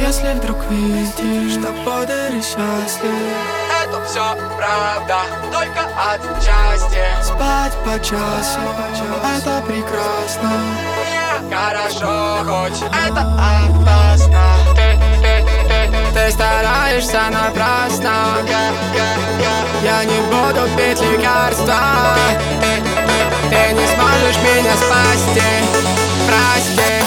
Если вдруг видишь, что подари счастлив, Это все правда, только отчасти. спать по часу, это прекрасно. Мне хорошо, хоть это опасно. Ты стараешься напрасно. Я не буду пить лекарства. Ты не сможешь меня спасти. Прости.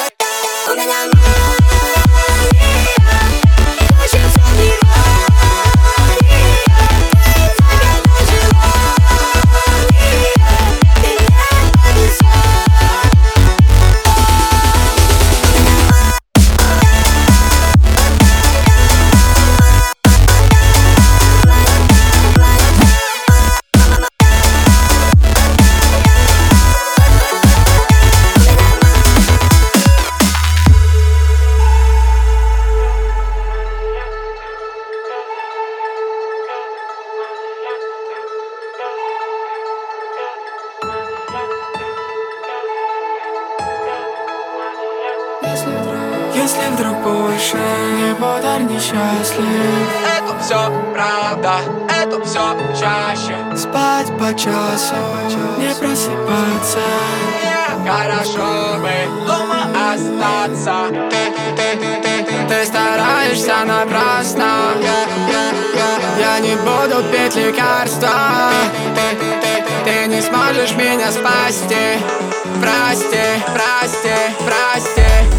Если вдруг больше не буду несчастлив, Это все правда, это все чаще. спать по часу, не просыпаться. Мне хорошо бы дома остаться. Ты стараешься напрасно. Я не буду пить лекарства. Ты не сможешь меня спасти. Прости, прости, прости.